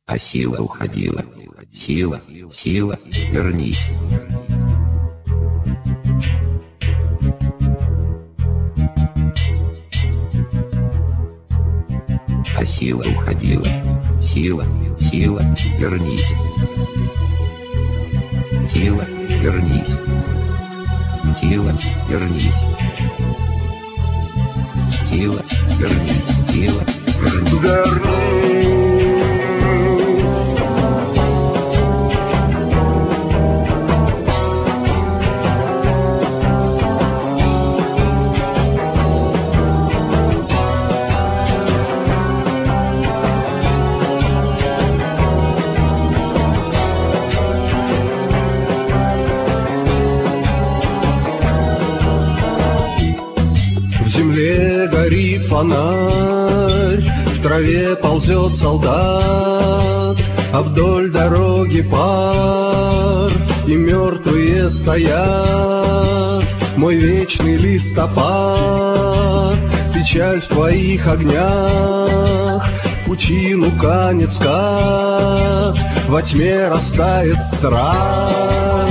А сила уходила. Сила, сила, вернись. А сила уходила. Сила, сила, вернись. Сила, вернись. Сила, вернись. Сила, вернись. Сила, вернись. В земле горит фонарь, в траве ползет солдат, а вдоль дороги пар, и мертвые стоят. Мой вечный листопад, печаль в твоих огнях, в пучину канет скат, во тьме растает страх.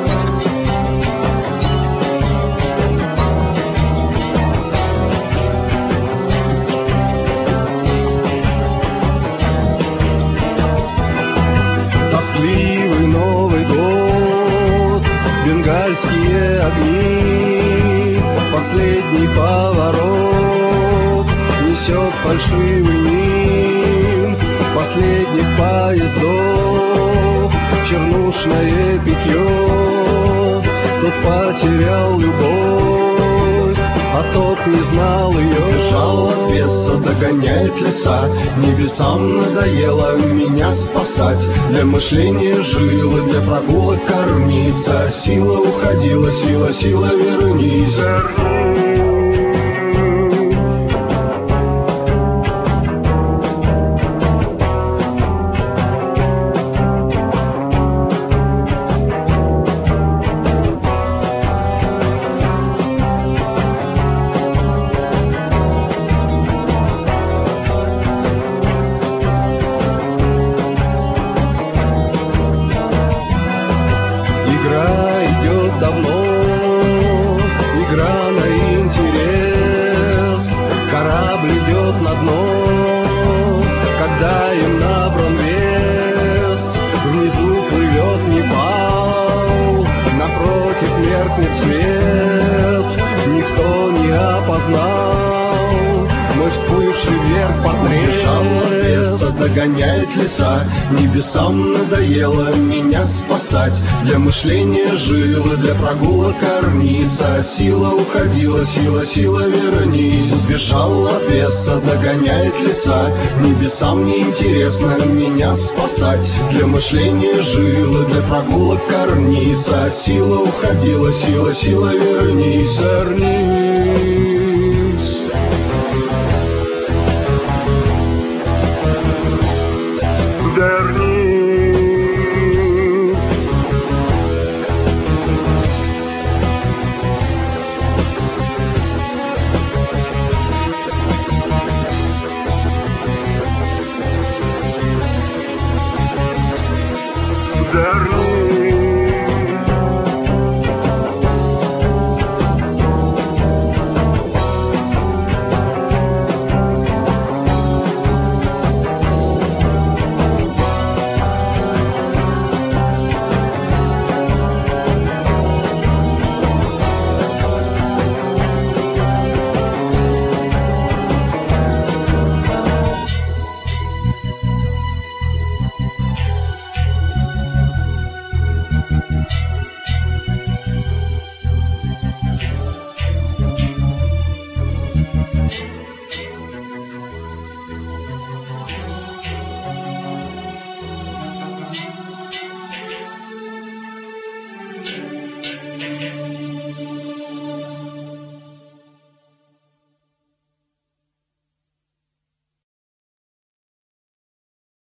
Тоскливый Новый год, бенгальские огни, последний поворот несет фальшивый мин последних поездов, чернушное питье. Тот потерял любовь, а тот не знал ее. Бежал от веса, догоняет леса, небесам надоело меня спасать. Для мышления жилы, для прогулок карниса, сила уходила, сила, сила, вернись. Игра идет давно, игра на интерес. Корабль идет на дно, когда им набран вес. Внизу плывет Непал, напротив меркнет свет. Никто не опознал мой всплывший вверх портрет. Бежал от веса, догоняет леса, небесам надоело меня спасать. Для мышления жилы, для прогулок карниса, сила уходила, сила, сила, вернись. Сбежал от веса, догоняет леса, небесам неинтересно меня спасать. Для мышления жилы, для прогулок карниса, сила уходила, сила, сила, вернись, вернись.